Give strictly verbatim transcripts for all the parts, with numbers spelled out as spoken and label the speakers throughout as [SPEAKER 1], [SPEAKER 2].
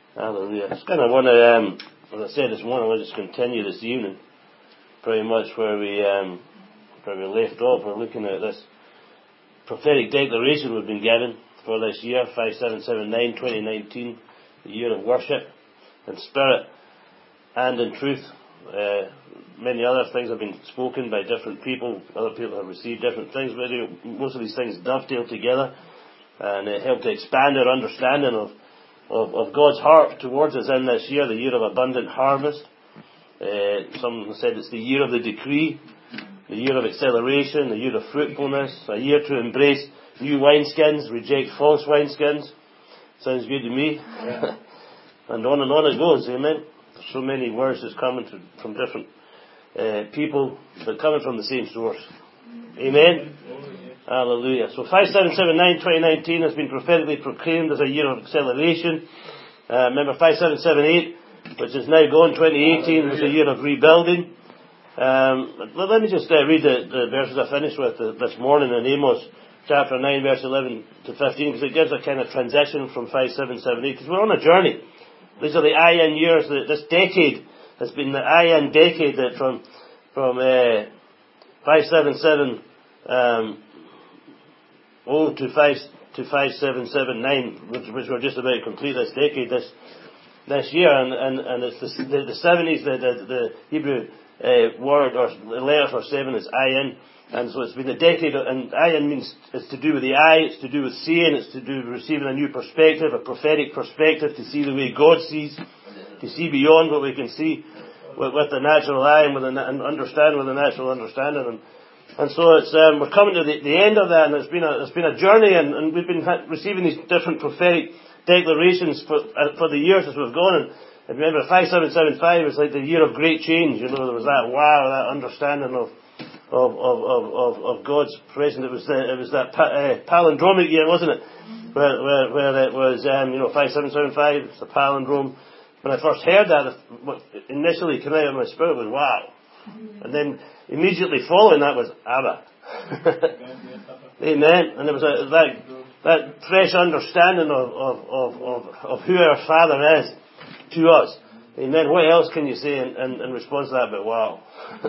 [SPEAKER 1] Hallelujah. I just kind of want to, um, as I said this morning, I want to just continue this evening, pretty much where we, um, where we left off. We're looking at this prophetic declaration we've been given for this year, five seven seven nine, twenty nineteen, the year of worship in spirit and in truth. Uh, many other things have been spoken by different people. Other people have received different things, but most of these things dovetail together and uh, help to expand our understanding of Of, of God's heart towards us in this year, the year of abundant harvest. Uh, some said it's the year of the decree, the year of acceleration, the year of fruitfulness, a year to embrace new wineskins, reject false wineskins. Sounds good to me. Yeah. And on and on it goes, amen. There's so many words that's coming to, from different uh, people, but coming from the same source. Amen. Hallelujah. So five seven seven nine twenty nineteen has been prophetically proclaimed as a year of acceleration. Uh, remember five seven seven eight, which is now gone, twenty eighteen, was a year of rebuilding. Um, let, let me just uh, read the, the verses I finished with uh, this morning in Amos chapter nine, verse eleven to fifteen, because it gives a kind of transition from five seven seven eight, because we're on a journey. These are the Ayin years. The, this decade has been the Ayin decade that from from uh, five seven seven um, Oh, to five to five seven seven nine, which, which we're just about to complete this decade, this this year, and and, and it's the the, the seventies. The, the the Hebrew uh, word or the letter for seven is ayin, and so it's been a decade. And ayin means it's to do with the eye, it's to do with seeing, it's to do with receiving a new perspective, a prophetic perspective, to see the way God sees, to see beyond what we can see with, with the natural eye and with the, and understand with the natural understanding. And, And so it's, um, we're coming to the, the end of that, and it's been a, it's been a journey, and, and we've been ha- receiving these different prophetic declarations for, uh, for the years as we've gone. And, and remember, five seven seven five is like the year of great change. You know, there was that wow, that understanding of, of, of, of, of, of God's presence. It was the, it was that pa- uh, palindromic year, wasn't it? Where, where, where it was, um, you know, five seven seven five, it's a palindrome. When I first heard that, what initially came out of my spirit was wow. And then immediately following that was Abba. Amen. And there was a, that, that fresh understanding of, of, of, of, of who our Father is to us. Amen. What else can you say in, in, in response to that but wow?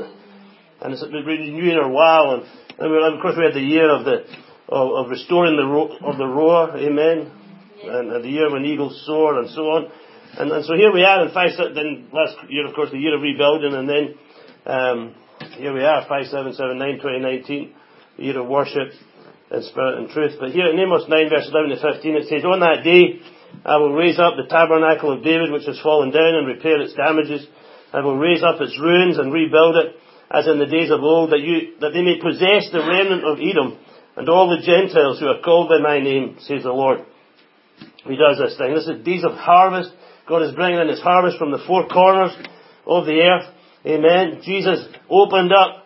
[SPEAKER 1] And it's renewing our wow. And, and we, of course we had the year of the of, of restoring the ro- of the roar. Amen. And, and the year when eagles soar and so on. And, and so here we are in five. Then last year, of course, the year of rebuilding, and then. Um, here we are, five seven seven nine twenty nineteen, the year of worship in spirit and truth. But here in Amos nine, verse eleven to fifteen, it says, "On that day I will raise up the tabernacle of David, which has fallen down, and repair its damages. I will raise up its ruins and rebuild it, as in the days of old, that you that they may possess the remnant of Edom, and all the Gentiles who are called by my name, says the Lord." He does this thing. This is days of harvest. God is bringing in His harvest from the four corners of the earth. Amen. Jesus opened up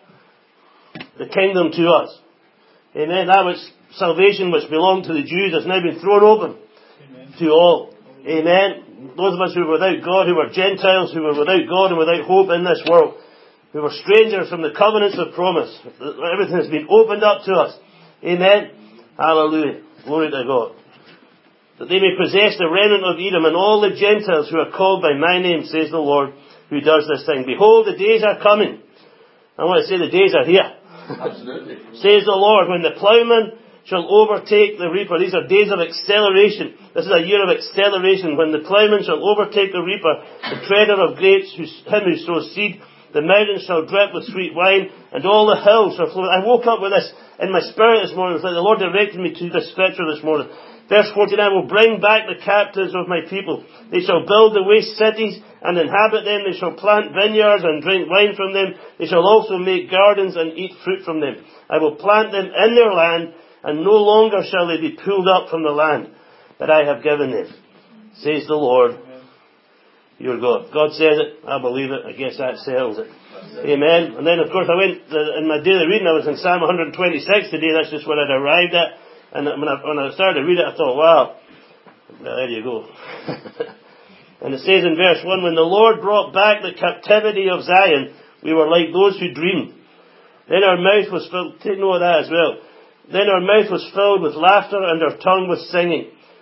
[SPEAKER 1] the kingdom to us. Amen. That which salvation which belonged to the Jews has now been thrown open Amen. To all. Amen. Those of us who were without God, who were Gentiles, who were without God and without hope in this world, who were strangers from the covenants of promise, everything has been opened up to us. Amen. Hallelujah. Glory to God. That they may possess the remnant of Edom and all the Gentiles who are called by my name, says the Lord, who does this thing. Behold, the days are coming. I want to say the days are here. Absolutely. Says the Lord, when the plowman shall overtake the reaper. These are days of acceleration. This is a year of acceleration. When the plowman shall overtake the reaper, the treader of grapes, who, him who sows seed, the mountains shall drip with sweet wine, and all the hills shall flow. I woke up with this in my spirit this morning. It was like the Lord directed me to this scripture this morning. Verse fourteen, "I will bring back the captives of my people. They shall build the waste cities and inhabit them. They shall plant vineyards and drink wine from them. They shall also make gardens and eat fruit from them. I will plant them in their land, and no longer shall they be pulled up from the land that I have given them, says the Lord, your God." God says it. I believe it. I guess that settles it. Amen. And then, of course, I went, in my daily reading, I was in Psalm one twenty-six today. That's just where I'd arrived at. And when I, when I started to read it, I thought, wow, there you go. And it says in verse one, "When the Lord brought back the captivity of Zion, we were like those who dream. Then our mouth was filled," take note of that as well. "Then our mouth was filled with laughter and our tongue with singing.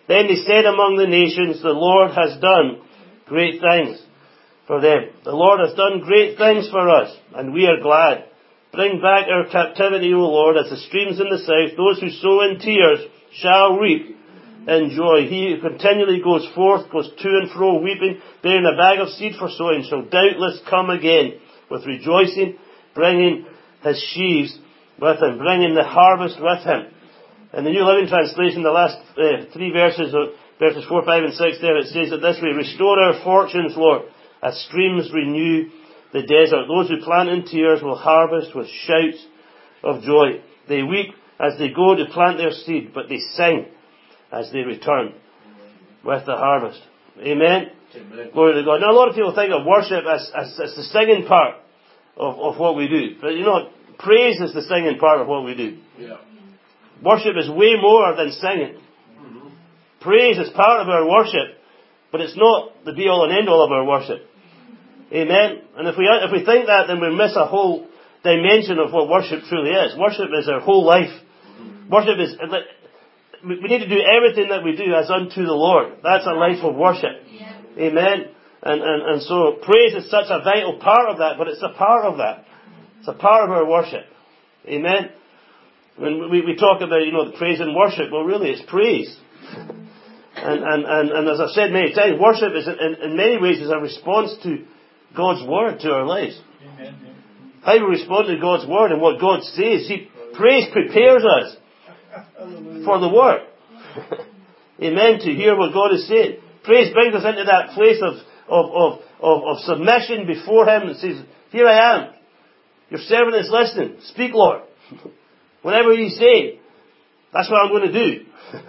[SPEAKER 1] Then they said among the nations, the Lord has done great things for them. The Lord has done great things for us, and we are glad. Bring back our captivity, O Lord, as the streams in the south. Those who sow in tears shall reap in joy. He who continually goes forth, goes to and fro, weeping, bearing a bag of seed for sowing, shall doubtless come again with rejoicing, bringing his sheaves with him, bringing the harvest with him. In the New Living Translation, the last uh, three verses, of verses four, five, and six there, it says it this way: Restore our fortunes, Lord, as streams renew the desert. Those who plant in tears will harvest with shouts of joy. They weep as they go to plant their seed, but they sing as they return with the harvest. Amen? Amen. Glory to God. Now, a lot of people think of worship as, as, as the singing part of, of what we do. But you know, praise is the singing part of what we do. Yeah. Worship is way more than singing. Mm-hmm. Praise is part of our worship, but it's not the be-all and end-all of our worship. Amen? And if we if we think that, then we miss a whole dimension of what worship truly is. Worship is our whole life. Mm-hmm. Worship is... We need to do everything that we do as unto the Lord. That's a life of worship. Yeah. Amen? And, and, and so praise is such a vital part of that, but it's a part of that. It's a part of our worship. Amen? When we, we talk about, you know, the praise and worship, well really it's praise. And, and, and, and as I've said many times, worship is in, in many ways is a response to God's Word to our lives. Amen. How we respond to God's Word and what God says. See, praise prepares us for the Word. Amen. To hear what God is saying. Praise brings us into that place of, of, of, of, of submission before Him and says, here I am. Your servant is listening. Speak, Lord. Whatever you say, that's what I'm going to do.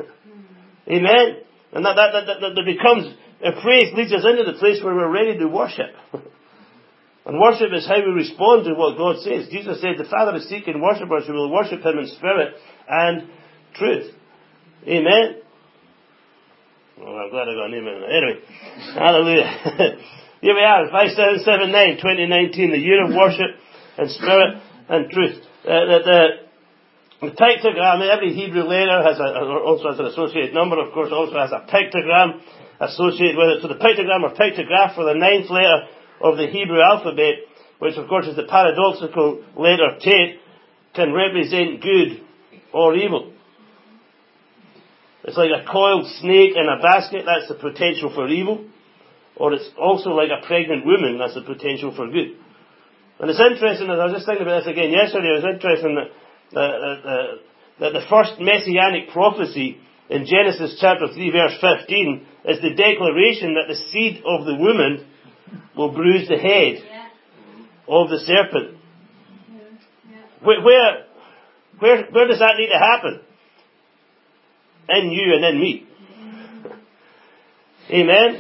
[SPEAKER 1] Amen. And that, that, that, that, that becomes, a praise leads us into the place where we're ready to worship. And worship is how we respond to what God says. Jesus said, the Father is seeking worshippers who will worship Him in spirit and truth. Amen. Well, I'm glad I got an amen. Anyway, hallelujah. Here we are, five seven seven nine, twenty nineteen, the year of worship in spirit and truth. Uh, the, the, the pictogram, every Hebrew letter has a, also has an associated number, of course, also has a pictogram associated with it. So the pictogram or pictograph for the ninth letter of the Hebrew alphabet, which of course is the paradoxical letter Tet, can represent good or evil. It's like a coiled snake in a basket, that's the potential for evil. Or it's also like a pregnant woman, that's the potential for good. And it's interesting, as I was just thinking about this again yesterday, it was interesting that, uh, uh, that the first messianic prophecy in Genesis chapter three verse fifteen is the declaration that the seed of the woman will bruise the head yeah. of the serpent. Yeah. Yeah. Where, where, where, where does that need to happen? In you and in me. Amen?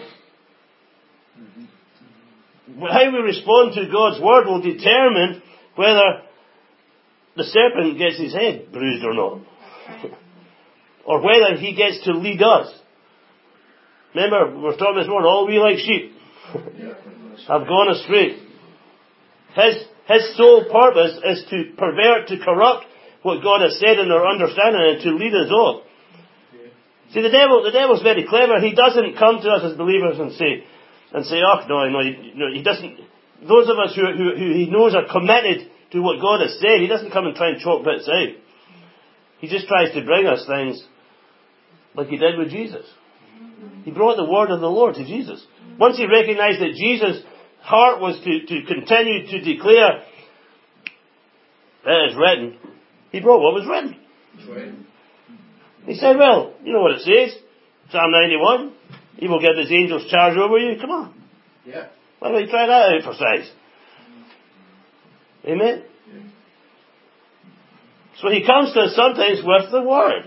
[SPEAKER 1] How we respond to God's Word will determine whether the serpent gets his head bruised or not. Or whether he gets to lead us. Remember, we were talking this morning, all we like sheep have gone astray. His, his sole purpose is to pervert, to corrupt what God has said in our understanding and to lead us on. See, the devil, the devil's very clever. He doesn't come to us as believers and say, and say, oh, no, no, he, no, he doesn't, those of us who, who, who he knows are committed to what God has said, he doesn't come and try and chalk bits out. He just tries to bring us things like he did with Jesus. He brought the word of the Lord to Jesus. Once he recognized that Jesus' heart was to, to continue to declare, it is written, he brought what was written. Right. He said, well, you know what it says. Psalm ninety-one. He will give his angels charge over you. Come on. Yeah. Why don't you try that out for size? Amen? Yeah. So he comes to us sometimes with the word.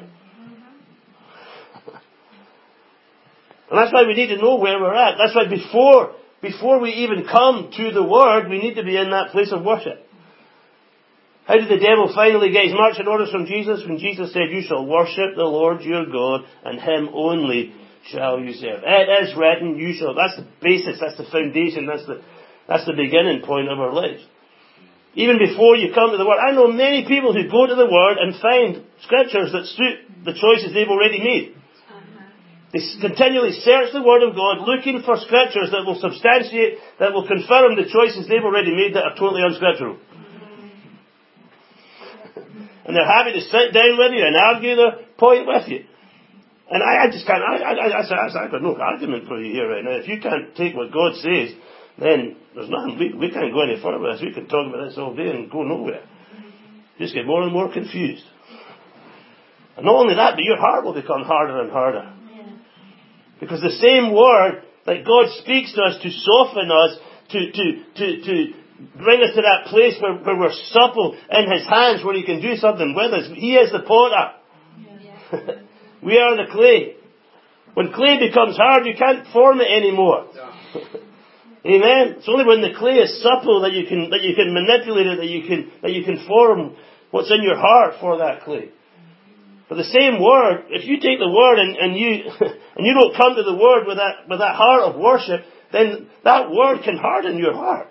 [SPEAKER 1] And that's why we need to know where we're at. That's why before, before we even come to the word, we need to be in that place of worship. How did the devil finally get his marching orders from Jesus? When Jesus said, you shall worship the Lord your God, and him only shall you serve. It is written, you shall. That's the basis, that's the foundation, that's the, that's the beginning point of our lives. Even before you come to the Word. I know many people who go to the Word and find scriptures that suit the choices they've already made. They continually search the Word of God, looking for scriptures that will substantiate, that will confirm the choices they've already made that are totally unscriptural. And they're happy to sit down with you and argue their point with you. And I, I just can't, I, I, I, I, I've got no argument for you here right now. If you can't take what God says, then there's nothing, we, we can't go any further with this. We can talk about this all day and go nowhere. Just get more and more confused. And not only that, but your heart will become harder and harder. Because the same word that God speaks to us to soften us, to, to, to, to bring us to that place where, where we're supple in His hands, where He can do something with us. He is the potter. Yeah. We are the clay. When clay becomes hard, you can't form it anymore. Yeah. Amen. It's only when the clay is supple that you can that you can manipulate it, that you can that you can form what's in your heart for that clay. But the same word, if you take the word and, and you and you don't come to the word with that with that heart of worship, then that word can harden your heart.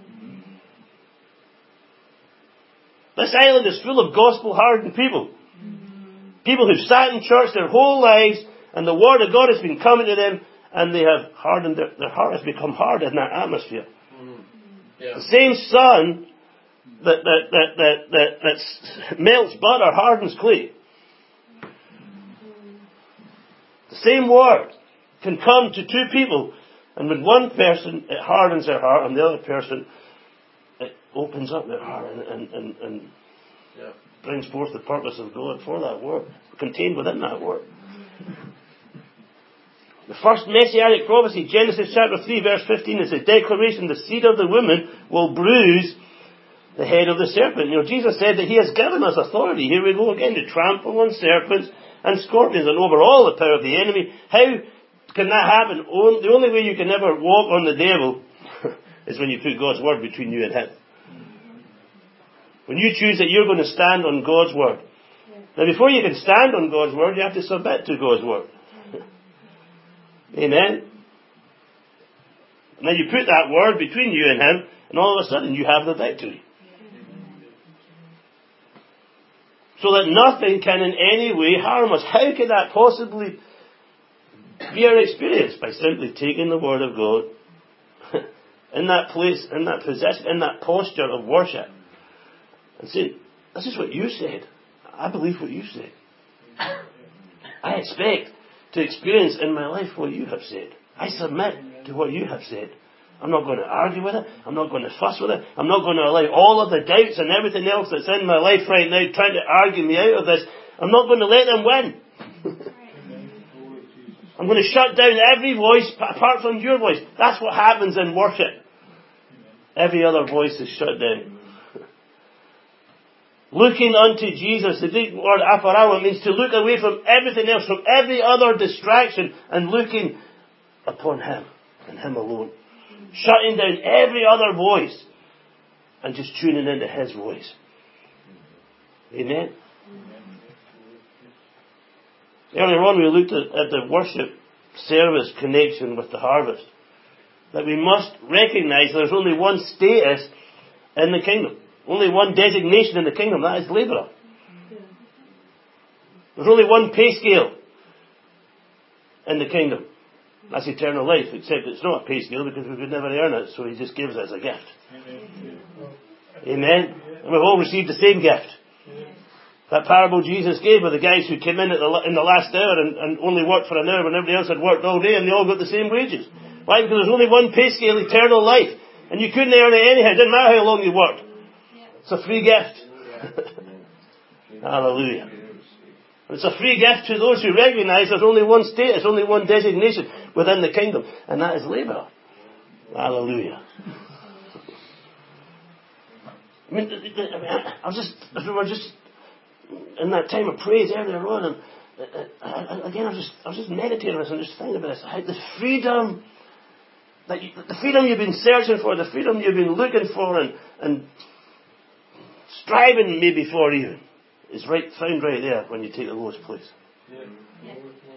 [SPEAKER 1] This island is full of gospel-hardened people. People who've sat in church their whole lives, and the word of God has been coming to them, and they have hardened their, their heart has become hard in that atmosphere. Mm-hmm. Yeah. The same sun that that that that that, that melts butter hardens clay. The same word can come to two people, and with one person it hardens their heart, and the other person it opens up their heart and and and, and yeah. brings forth the purpose of God for that word, contained within that word. The first messianic prophecy, Genesis chapter three, verse fifteen, is a declaration: the seed of the woman will bruise the head of the serpent. You know, Jesus said that He has given us authority. Here we go again, to trample on serpents and scorpions and over all the power of the enemy. How can that happen? The only way you can ever walk on the devil is when you put God's word between you and him. When you choose that you're going to stand on God's word. Now, before you can stand on God's word, you have to submit to God's word. Amen. And then you put that word between you and him, and all of a sudden you have the victory. So that nothing can in any way harm us. How can that possibly be our experience? By simply taking the word of God in that place, in that position, in that posture of worship, and saying, this is what you said. I believe what you said. I expect to experience in my life what you have said. I submit to what you have said. I'm not going to argue with it. I'm not going to fuss with it. I'm not going to allow all of the doubts and everything else that's in my life right now trying to argue me out of this. I'm not going to let them win. I'm going to shut down every voice apart from your voice. That's what happens in worship. Every other voice is shut down. Looking unto Jesus, the Greek word apparao, means to look away from everything else, from every other distraction, and looking upon Him and Him alone. Shutting down every other voice and just tuning into His voice. Amen? Earlier on we looked at, at the worship service connection with the harvest. That we must recognize there's only one status in the kingdom. Only one designation in the kingdom. That is labourer. There's only one pay scale in the kingdom. That's eternal life, except it's not a pay scale because we could never earn it, so He just gives it as a gift. Amen. Amen. And we've all received the same gift. That parable Jesus gave of the guys who came in at the, in the last hour and, and only worked for an hour when everybody else had worked all day, and they all got the same wages. Why? Because there's only one pay scale, eternal life. And you couldn't earn it anyhow. It didn't matter how long you worked. It's a free gift. Hallelujah. It's a free gift to those who recognize there's only one status, only one designation within the kingdom, and that is labourer. Hallelujah. I mean, I was just, we were just in that time of praise earlier on, and again, I was just, I was just meditating on this and just thinking about this. How the freedom that you, the freedom you've been searching for, the freedom you've been looking for, and and striving maybe for even, is right found right there when you take the lowest place. Yeah.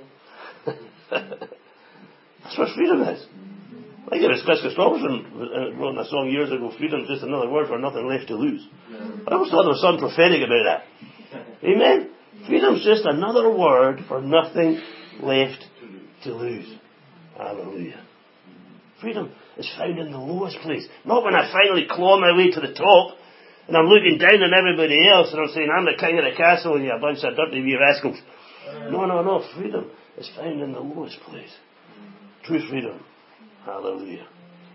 [SPEAKER 1] That's what freedom is. I think it was Chris Christopherson wrote in a song years ago, freedom is just another word for nothing left to lose. I always thought there was something prophetic about that. Amen? Freedom is just another word for nothing left to lose. Hallelujah. Freedom is found in the lowest place. Not when I finally claw my way to the top and I'm looking down on everybody else and I'm saying, I'm the king of the castle and you're a bunch of dirty wee rascals. No, no, no. Freedom is found in the lowest place. True freedom. Hallelujah.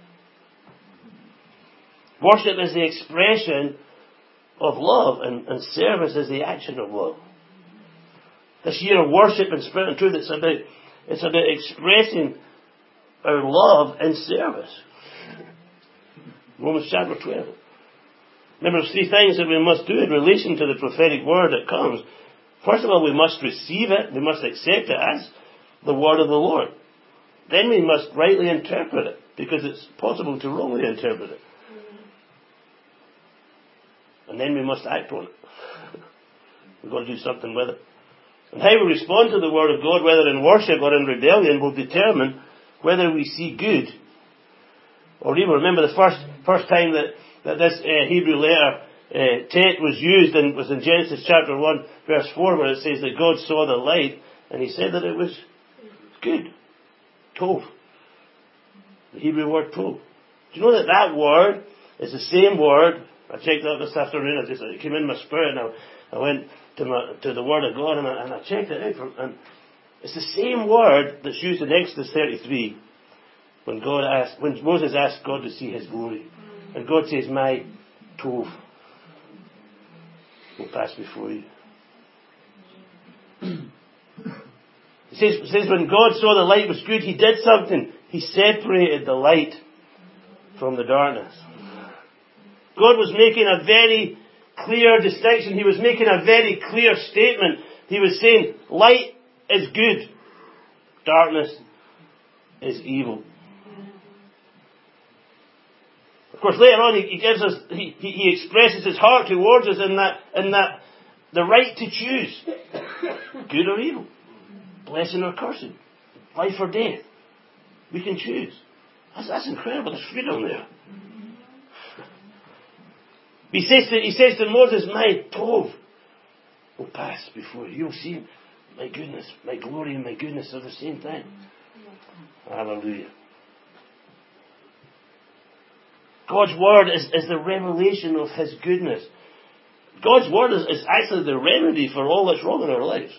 [SPEAKER 1] Worship is the expression of love, and, and service is the action of love. This year of worship in spirit and truth, it's about, it's about expressing our love in service. Romans chapter twelve. Remember, there's three things that we must do in relation to the prophetic word that comes. First of all, we must receive it. We must accept it as the word of the Lord. Then we must rightly interpret it, because it's possible to wrongly interpret it. And then we must act on it. We've got to do something with it. And how we respond to the word of God, whether in worship or in rebellion, will determine whether we see good or evil. Remember the first first time that, that this uh, Hebrew letter uh, tet was used and was in Genesis chapter one verse four, where it says that God saw the light and he said that it was good. Tov. The Hebrew word tov. Do you know that that word is the same word? I checked out this afternoon. I just it came in my spirit, and I, I went to my to the Word of God, and I, and I checked it out. From, and it's the same word that's used in Exodus thirty-three when God asked, when Moses asked God to see His glory, and God says, "My tov will pass before you." It says, it says when God saw the light was good, He did something. He separated the light from the darkness. God was making a very clear distinction. He was making a very clear statement. He was saying, light is good. Darkness is evil. Of course, later on, he, he gives us, he, he, he expresses his heart towards us in that, in that, the right to choose. Good or evil. Blessing or cursing. Life or death. We can choose. That's, that's incredible. There's freedom there. He says to, he says to Moses, my tov will pass before you. You'll see my goodness, my glory and my goodness are the same thing. Hallelujah. God's word is, is the revelation of His goodness. God's word is, is actually the remedy for all that's wrong in our lives.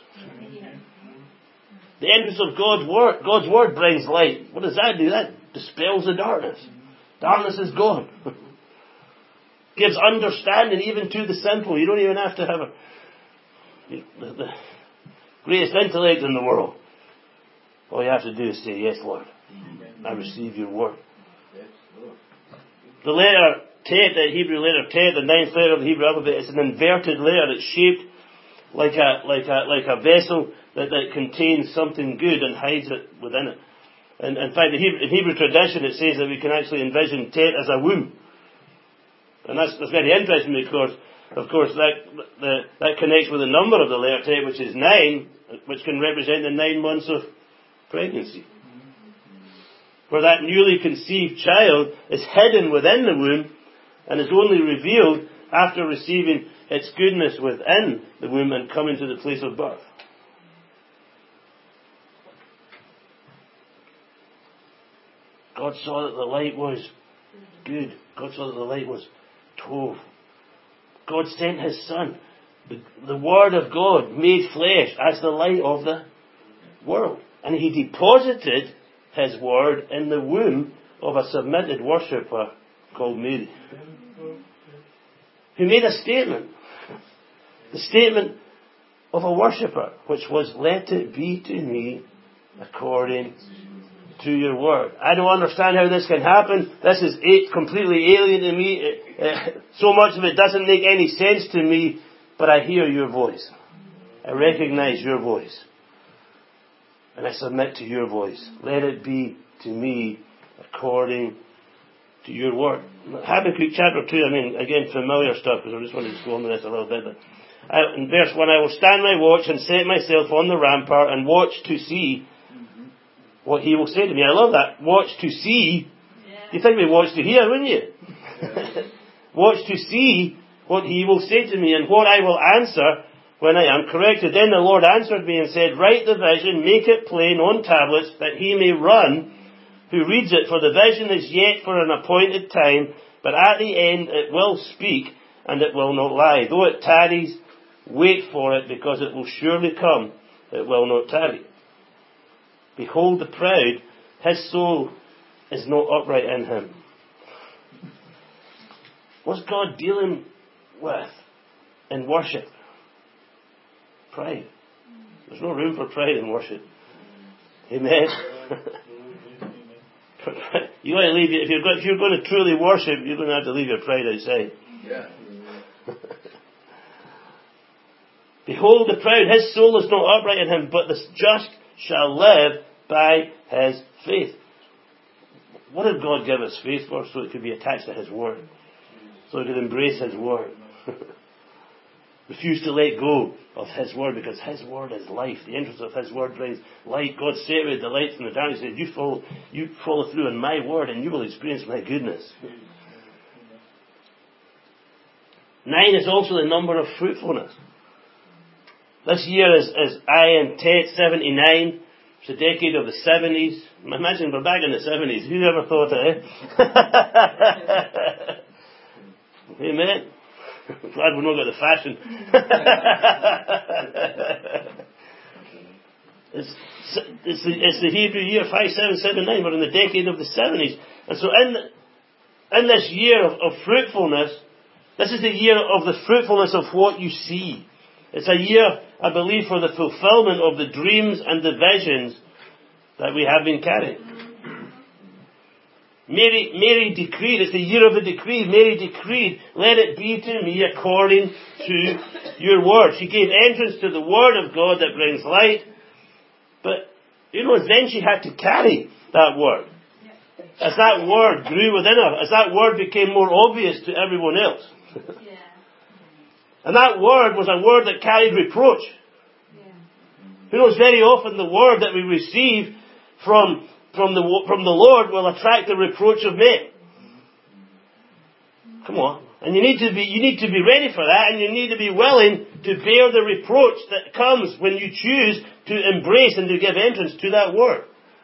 [SPEAKER 1] The entrance of God's word, God's word brings light. What does that do? That dispels the darkness. Darkness is gone. Gives understanding even to the simple. You don't even have to have a, the, the greatest intellect in the world. All you have to do is say, yes, Lord, I receive your word. The letter tet, the Hebrew letter tet, the ninth letter of the Hebrew alphabet, is an inverted letter. It's shaped like a like a like a vessel that, that contains something good and hides it within it. And in fact, in Hebrew, in Hebrew tradition, it says that we can actually envision tet as a womb. And that's, that's very interesting because, of course, that the, that connects with the number of the letter tet, which is nine, which can represent the nine months of pregnancy. Where that newly conceived child is hidden within the womb and is only revealed after receiving its goodness within the womb and coming to the place of birth. God saw that the light was good. God saw that the light was tov. God sent His Son, the, the Word of God made flesh as the light of the world. And He deposited His Word in the womb of a submitted worshipper called Mary, who made a statement. The statement of a worshipper, which was, let it be to me according to your word. I don't understand how this can happen. This is completely alien to me. So much of it doesn't make any sense to me, but I hear your voice. I recognize your voice. And I submit to your voice. Let it be to me according to your word. Habakkuk chapter two, I mean, again, familiar stuff, because I just wanted to go on with this a little bit. But I, in verse one, I will stand my watch and set myself on the rampart and watch to see what He will say to me. I love that. Watch to see. Yeah. You think we watch to hear, wouldn't you? Watch to see what He will say to me and what I will answer when I am corrected. Then the Lord answered me and said, write the vision, make it plain on tablets, that he may run who reads it, for the vision is yet for an appointed time, but at the end it will speak, and it will not lie. Though it tarries, wait for it, because it will surely come, it will not tarry. Behold the proud, his soul is not upright in him. What's God dealing with in worship? Pride. There's no room for pride in worship. Amen. You got to leave if you're going, if you're going to truly worship, you're going to have to leave your pride outside.
[SPEAKER 2] Yeah.
[SPEAKER 1] Behold the proud, his soul is not upright in him, but the just shall live by his faith. What did God give us faith for? So it could be attached to his word. So it could embrace his word. Refuse to let go of his word, because his word is life. The entrance of his word brings light. God separated the light from the darkness. He said, you follow, you follow through in my word and you will experience my goodness. Nine is also the number of fruitfulness. This year is, is I and Tet seventy-nine. It's the decade of the seventies. Imagine we're back in the seventies. Who ever thought it, eh? Amen. Glad we've not got the fashion. it's, it's, the, it's the Hebrew year five seven seven nine. We're in the decade of the seventies. And so in, in this year of, of fruitfulness, this is the year of the fruitfulness of what you see. It's a year, I believe, for the fulfillment of the dreams and the visions that we have been carrying. Mary, Mary decreed, it's the year of the decree. Mary decreed, let it be to me according to your word. She gave entrance to the word of God that brings light. But, you know, then she had to carry that word. As that word grew within her, as that word became more obvious to everyone else. And that word was a word that carried reproach. You know, it's very often the word that we receive from From the, from the Lord will attract the reproach of men. Come on. And you need to be, you need to be ready for that, and you need to be willing to bear the reproach that comes when you choose to embrace and to give entrance to that word.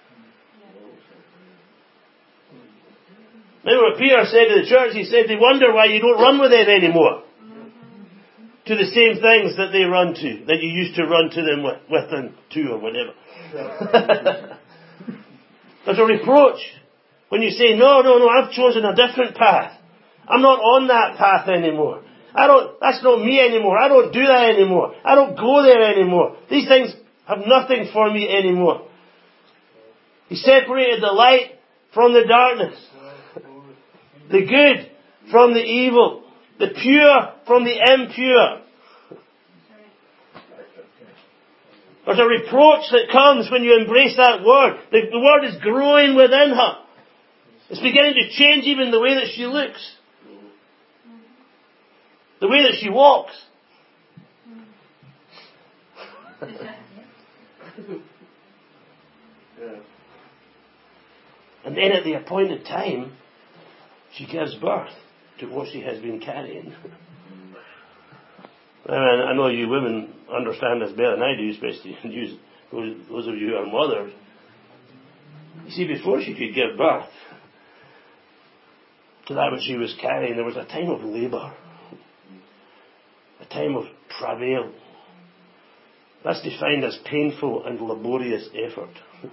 [SPEAKER 1] Remember what Peter said to the church? He said they wonder why you don't run with them anymore. To the same things that they run to, that you used to run to them with, with them to, or whatever. There's a reproach when you say, no, no, no, I've chosen a different path. I'm not on that path anymore. I don't, that's not me anymore. I don't do that anymore. I don't go there anymore. These things have nothing for me anymore. He separated the light from the darkness. The good from the evil. The pure from the impure. There's a reproach that comes when you embrace that word. The, the word is growing within her. It's beginning to change even the way that she looks. The way that she walks. And then at the appointed time, she gives birth to what she has been carrying. And I know you women understand this better than I do, especially you, those, those of you who are mothers. You see, before she could give birth to that which she was carrying, there was a time of labour. A time of travail. That's defined as painful and laborious effort.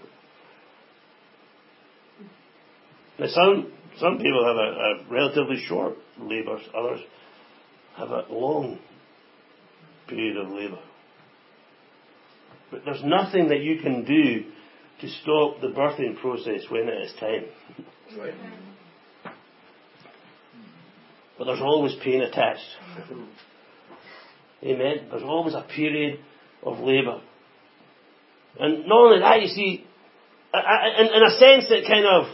[SPEAKER 1] Now some, some people have a, a relatively short labour, others have a long period of labour. But there's nothing that you can do to stop the birthing process when it is time.
[SPEAKER 2] Right.
[SPEAKER 1] But there's always pain attached. Amen. There's always a period of labour. And not only that, you see, in, in a sense it kind of,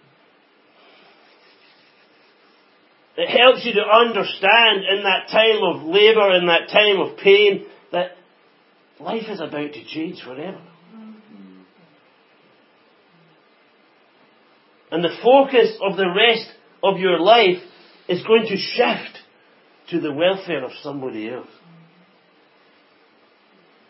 [SPEAKER 1] it helps you to understand in that time of labour, in that time of pain, that life is about to change forever. Mm-hmm. And the focus of the rest of your life is going to shift to the welfare of somebody else.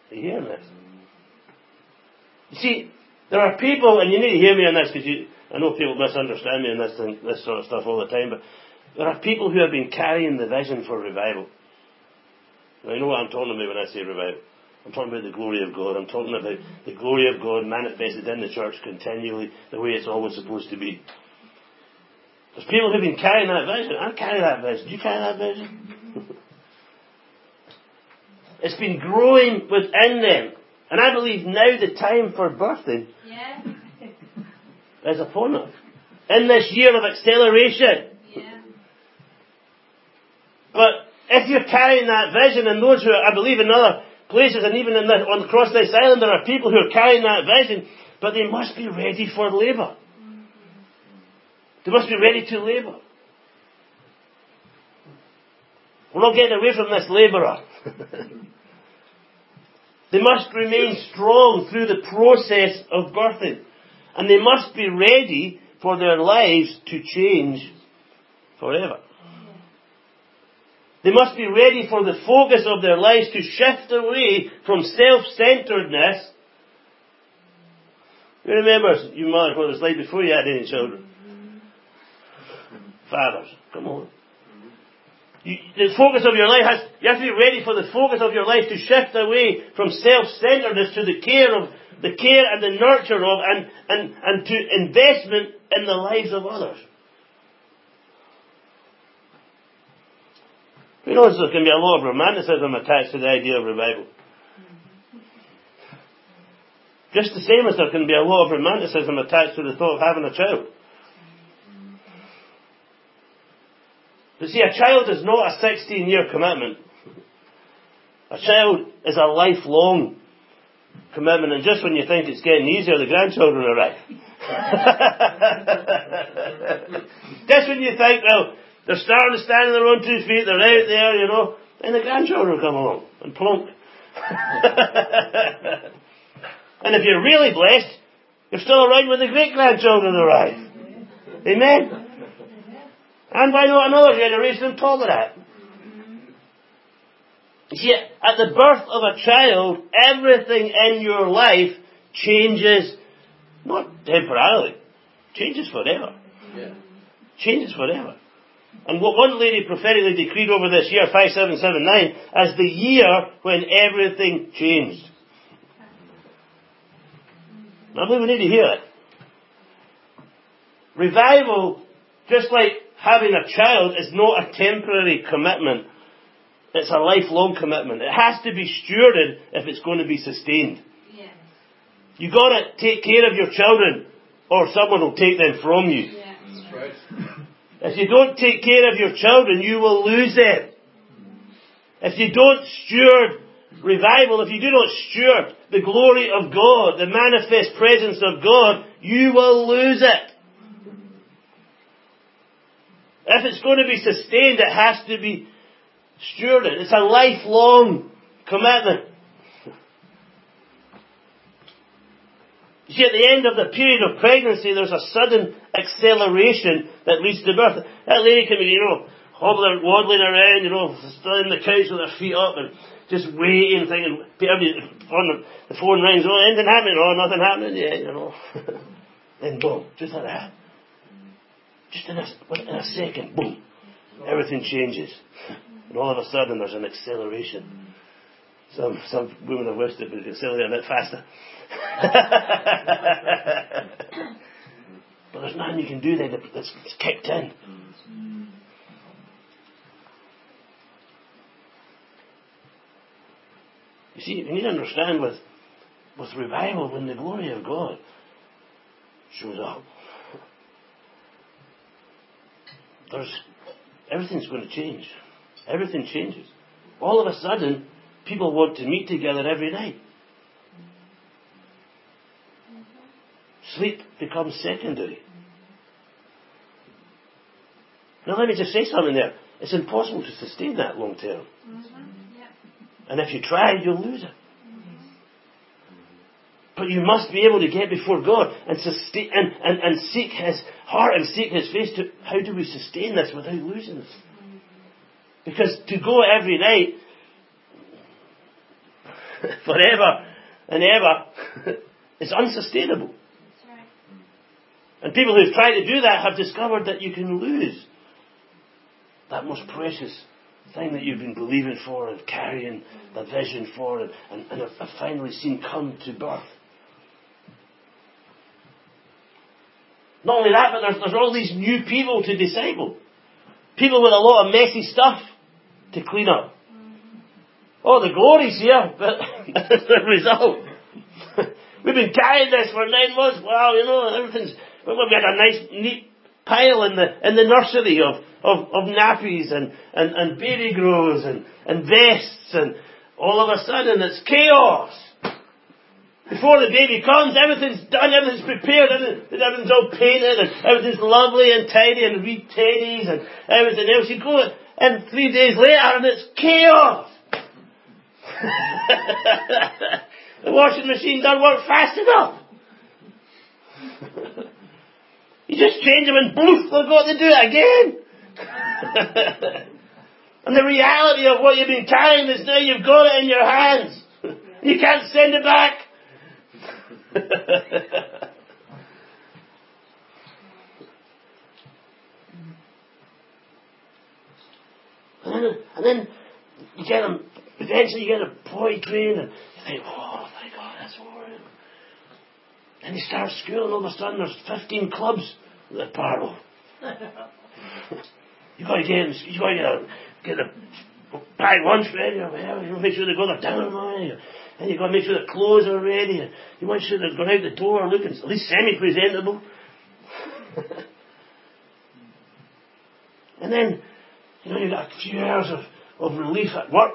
[SPEAKER 1] Are you hearing this? You see, there are people, and you need to hear me on this, because you, I know people misunderstand me on this, and this sort of stuff all the time, but there are people who have been carrying the vision for revival. Now, you know what I'm talking about when I say revival. I'm talking about the glory of God. I'm talking about the glory of God manifested in the church continually, the way it's always supposed to be. There's people who've been carrying that vision. I carry that vision. Do you carry that vision? It's been growing within them. And I believe now the time for birthing
[SPEAKER 2] yeah.
[SPEAKER 1] is upon us. In this year of acceleration.
[SPEAKER 2] Yeah.
[SPEAKER 1] But if you're carrying that vision, and those who are, I believe in other places, and even in the, on Cross This Island, there are people who are carrying that vision, but they must be ready for labour. They must be ready to labour. We're not getting away from this labourer. They must remain strong through the process of birthing. And they must be ready for their lives to change forever. They must be ready for the focus of their lives to shift away from self-centeredness. You remember, you mothers, what it was like before you had any children. Fathers, come on. You, the focus of your life has, you have to be ready for the focus of your life to shift away from self-centeredness to the care of, the care and the nurture of, and, and, and to investment in the lives of others. You know, there can be a lot of romanticism attached to the idea of revival. Just the same as there can be a lot of romanticism attached to the thought of having a child. But see, a child is not a sixteen-year commitment. A child is a lifelong commitment, and just when you think it's getting easier, the grandchildren arrive. Just when you think, well, they're starting to stand on their own two feet, they're out there, you know, and the grandchildren come along and plonk. And if you're really blessed, you're still around when the great-grandchildren arrive. Amen? And why not another generation on top of that? You see, at the birth of a child, everything in your life changes, not temporarily, changes forever. Yeah. Changes forever. And what one lady prophetically decreed over this year, five seven seven nine, as the year when everything changed. I believe we need to hear it. Revival, just like having a child, is not a temporary commitment. It's a lifelong commitment. It has to be stewarded if it's going to be sustained. Yeah. You've got to take care of your children, or someone will take them from you. Yeah. That's right. If you don't take care of your children, you will lose them. If you don't steward revival, if you do not steward the glory of God, the manifest presence of God, you will lose it. If it's going to be sustained, it has to be stewarded. It's a lifelong commitment. You see, at the end of the period of pregnancy, there's a sudden acceleration that leads to birth. That lady can be, you know, hobbling, waddling around, you know, still in the couch with her feet up and just waiting, thinking, the phone rings, oh, anything happening? Oh, nothing happening yet, you know. Then boom, just like that. Just in a, in a second, boom, everything changes. And all of a sudden there's an acceleration. Some some women have wished it would accelerate a bit faster. But there's nothing you can do there that's kicked in. You see, you need to understand with, with revival, when the glory of God shows up, there's everything's going to change. Everything changes. All of a sudden, people want to meet together every night. Sleep becomes secondary. Now let me just say something there. It's impossible to sustain that long term. Mm-hmm. Yeah. And if you try, you'll lose it. Mm-hmm. But you must be able to get before God and sustain and, and, and seek His heart and seek His face. To how do we sustain this without losing this? Because to go every night, forever and ever, it's unsustainable.
[SPEAKER 2] That's right.
[SPEAKER 1] And people who've tried to do that have discovered that you can lose that most precious thing that you've been believing for and carrying the vision for and, and, and have, have finally seen come to birth. Not only that, but there's, there's all these new people to disciple. People with a lot of messy stuff to clean up. Oh, the glory's here, but the result. We've been carrying this for nine months. Wow, you know, everything's, we've got a nice, neat pile in the in the nursery of, of, of nappies and, and, and baby grows and, and vests, and all of a sudden it's chaos. Before the baby comes, everything's done, everything's prepared, everything, everything's all painted, and everything's lovely and tidy, and wee teddies and everything else. You go, and three days later, and it's chaos. The washing machine doesn't work fast enough. You just change them and bloof, they've got to do it again. And the reality of what you've been carrying is now you've got it in your hands. You can't send it back. and, then, and then you get them, eventually you get a boy trained and you think, oh my God, that's horrible. And you start school and all of a sudden there's fifteen clubs that they're part of. You've got to get them, you've got to get a, get a pack lunch ready or whatever. You make sure they go there down there. And you've got to make sure the clothes are ready. And you want sure they're going out the door looking at least semi-presentable. And then, you know, you've got a few hours of, of relief at work.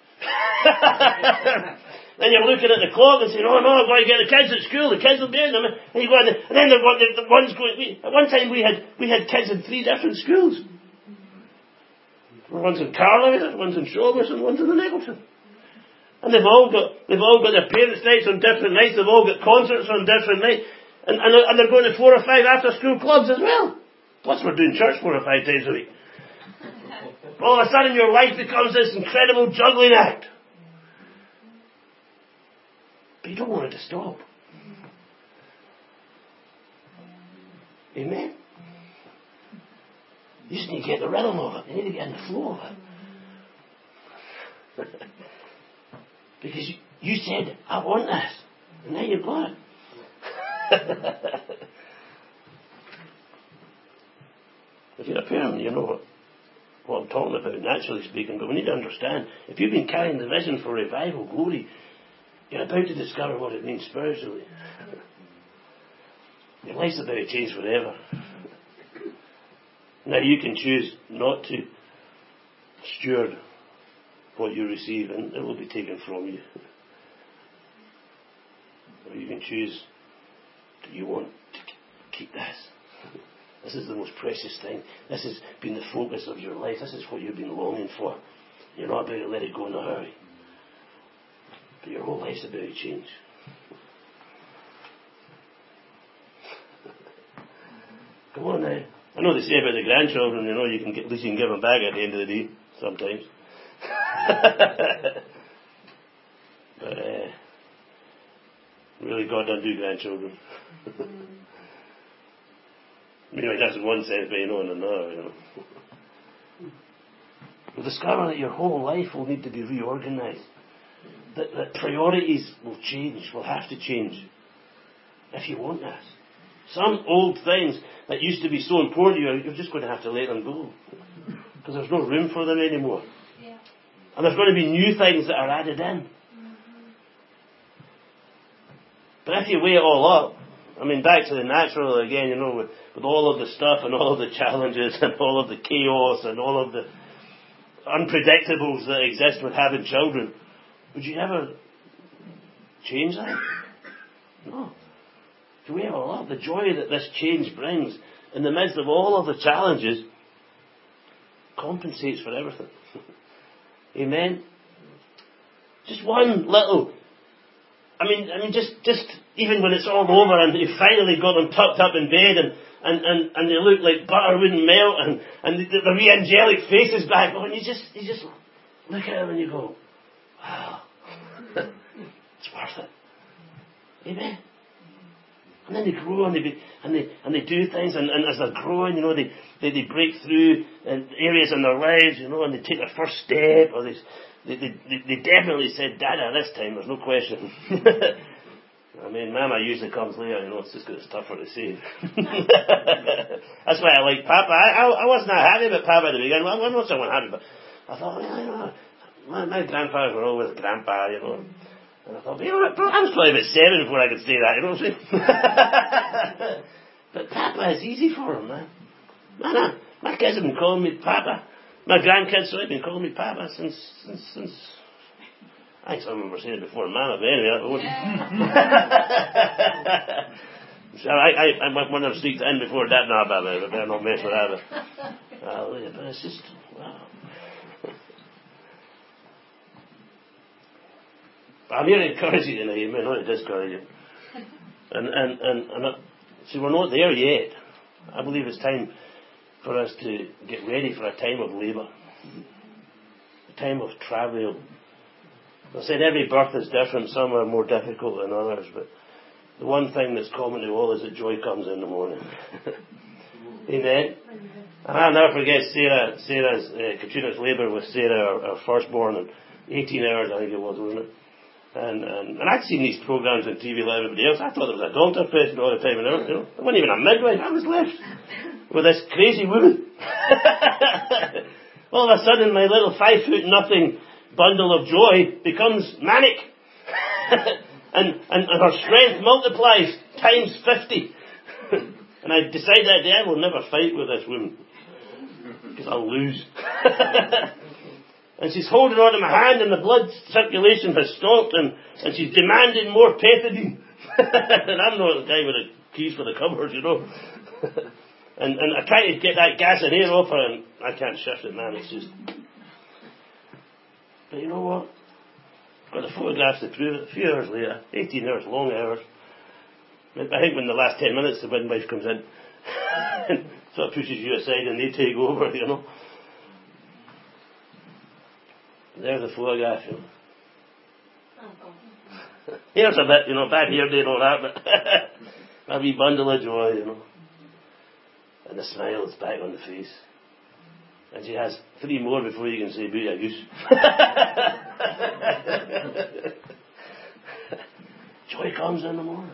[SPEAKER 1] Then you're looking at the clock and saying, oh no, I've got to get the kids at school. The kids will be in them. And you go, and then they're going, the one's going, we, at one time we had, we had kids in three different schools. One's in Carlisle, one's in Shawless, and one's in the Nettleton. And they've all got, they've all got their parents' nights on different nights, they've all got concerts on different nights, and, and, and they're going to four or five after school clubs as well. Plus we're doing church four or five times a week. All of a sudden your life becomes this incredible juggling act. But you don't want it to stop. Amen? You just need to get the rhythm of it. You need to get in the flow of it. Because you, you said, I want this. And now you've got it. If you're a parent, you know what, what I'm talking about, naturally speaking. But we need to understand, if you've been carrying the vision for revival, glory, you're about to discover what it means spiritually. Your life's about to change forever. Now you can choose not to steward what you receive and it will be taken from you. Or you can choose, do you want to keep this? This is the most precious thing. This has been the focus of your life. This is what you've been longing for. You're not about to let it go in a hurry. But your whole life's about to change. Come on now. I know they say about the grandchildren, you know, you can get, at least you can give them back at the end of the day, sometimes. But, uh, really, God doesn't do grandchildren. I mean, that's in one sense, but you know, in another, you know. You'll discover that your whole life will need to be reorganized. That, that priorities will change, will have to change. If you want this. Some old things that used to be so important to you, you're just going to have to let them go. Because there's no room for them anymore. Yeah. And there's going to be new things that are added in. Mm-hmm. But if you weigh it all up, I mean, back to the natural again, you know, with, with all of the stuff and all of the challenges and all of the chaos and all of the unpredictables that exist with having children, would you ever change that? No. If you weigh it all up, the joy that this change brings in the midst of all of the challenges compensates for everything. Amen? Just one little, I mean, I mean, just, just even when it's all over and you finally got them tucked up in bed and, and, and, and they look like butter wouldn't melt and, and the, the wee angelic faces back on, you just, you just look at them and you go, wow. It's worth it. Amen. And then they grow and they be, and they and they do things, and, and as they're growing, you know, they, they, they break through in areas in their lives, you know, and they take their first step, or they they they, they definitely said Dada this time. There's no question. I mean, Mama usually comes later, you know. It's just because it's tougher to say. That's why I like Papa. I, I I wasn't that happy about Papa at the beginning. Well, I'm not someone happy, but I thought, well, you know, my my grandfathers were always Grandpa, you know. And I thought, you know what, I was probably about seven before I could say that, you know what I'm saying? But Papa is easy for him, man. Man, I, my kids have been calling me Papa. My grandkids, sorry, have been calling me Papa since, since, since, I think some of them were saying it before Mama, but anyway, I wouldn't. So I, I, I went one of them sneaked in before that, no, but I better not mess with that. But, uh, but it's just, wow. I'm here to encourage you tonight, amen, not to discourage you. And, and, and, and uh, see, we're not there yet. I believe it's time for us to get ready for a time of labour. A time of travail. I said every birth is different. Some are more difficult than others, but the one thing that's common to all is that joy comes in the morning. Amen. And I'll never forget Sarah, Sarah's, uh, Katrina's labour with Sarah, our, our firstborn, in eighteen hours, I think it was, wasn't it? And, and, and I'd seen these programs on T V like everybody else. I thought there was a doctor present all the time, and you know, there wasn't even a midwife. I was left with this crazy woman. All of a sudden, my little five foot nothing bundle of joy becomes manic, and, and and her strength multiplies times fifty. And I decided that day I will never fight with this woman because I'll lose. And she's holding on to my hand, and the blood circulation has stopped, and, and she's demanding more pethidine. And I'm not the guy with the keys for the cupboard, you know. and and I try to get that gas and air off her, and I can't shift it, man. It's just. But you know what? Got the photographs to prove it. A few hours later, eighteen hours, long hours. I think when the last ten minutes, the midwife comes in, and sort of pushes you aside, and they take over, you know. There's a photograph, you know. Here's a bit, you know, bad hair day and all that, but a wee bundle of joy, you know. And the smile is back on the face. And she has three more before you can say booyah goose. Joy comes in the morning.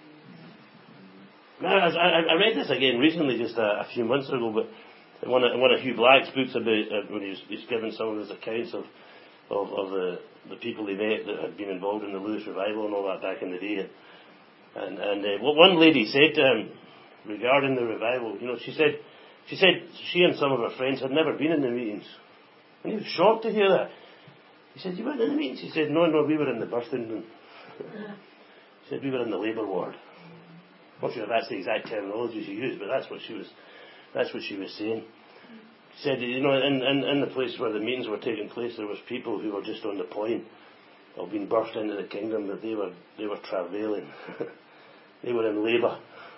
[SPEAKER 1] Now, I, I read this again recently, just a, a few months ago, but in one of, in one of Hugh Black's books about uh, when he's, he's given some of his accounts of Of, of the, the people he met that had been involved in the Lewis revival and all that back in the day. And, and uh, what one lady said to him regarding the revival, you know, she said, she said she and some of her friends had never been in the meetings. And he was shocked to hear that. He said, you weren't in the meetings? She said, no, no, we were in the birthing room. She said, we were in the labour ward. I'm not sure if that's the exact terminology she used, but that's what she was, that's what she was saying. Said, you know, in, in, in the place where the meetings were taking place, there was people who were just on the point of being birthed into the kingdom, that they were they were travailing. They were in labour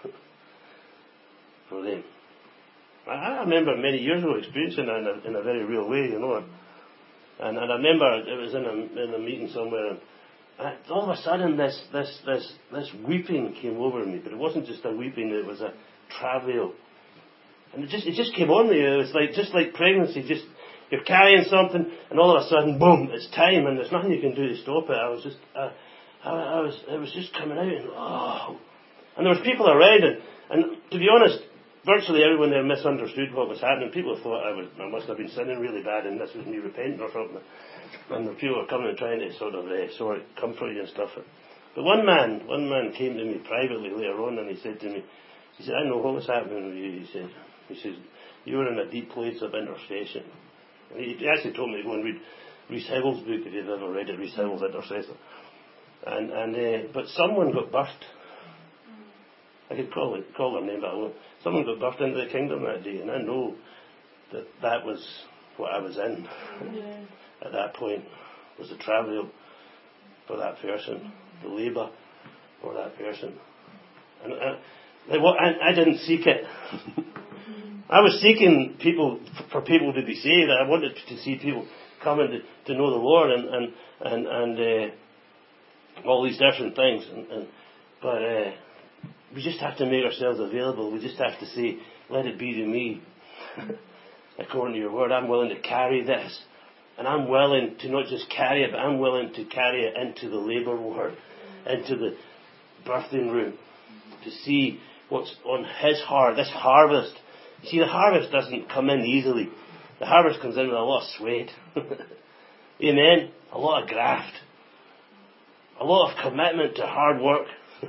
[SPEAKER 1] for them. I, I remember many years ago experiencing that in a, in a very real way, you know. And, and I remember it was in a, in a meeting somewhere, and I, all of a sudden this, this, this, this weeping came over me. But it wasn't just a weeping, it was a travail. And it just, it just came on me. It was like, just like pregnancy, just, you're carrying something, and all of a sudden, boom, it's time, and there's nothing you can do to stop it. I was just, uh, I, I was, it was just coming out, and oh. And there was people around, and, and to be honest, virtually everyone there misunderstood what was happening. People thought I was, I must have been sinning really bad, and this was me repenting or something. And the people were coming and trying to sort of, uh, sort of comfort you and stuff. But one man, one man came to me privately later on, and he said to me, he said, I know what was happening with you, he said. He says, you were in a deep place of intercession. And he, he actually told me to go and read Reese Howell's book, if you've ever read it, Reese Howell's Intercessor. And, and uh, but someone got birthed. I could call it, call her name, but I won't. Someone got birthed into the kingdom that day, and I know that that was what I was in. Yeah. At that point, was the travail for that person, the labour for that person. And uh, I, I didn't seek it. I was seeking people, for people to be saved. I wanted to see people coming to, to know the Lord, and and and, and uh, all these different things. And, and, but uh, we just have to make ourselves available. We just have to say, let it be to me. According to your word, I'm willing to carry this. And I'm willing to not just carry it, but I'm willing to carry it into the labour ward, into the birthing room, to see what's on his heart, this harvest. You see, the harvest doesn't come in easily. The harvest comes in with a lot of sweat. Amen? A lot of graft. A lot of commitment to hard work.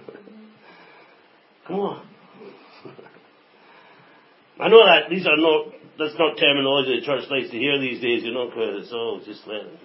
[SPEAKER 1] Come on. I know that these are not, that's not terminology the church likes to hear these days, you know, because it's all just let it.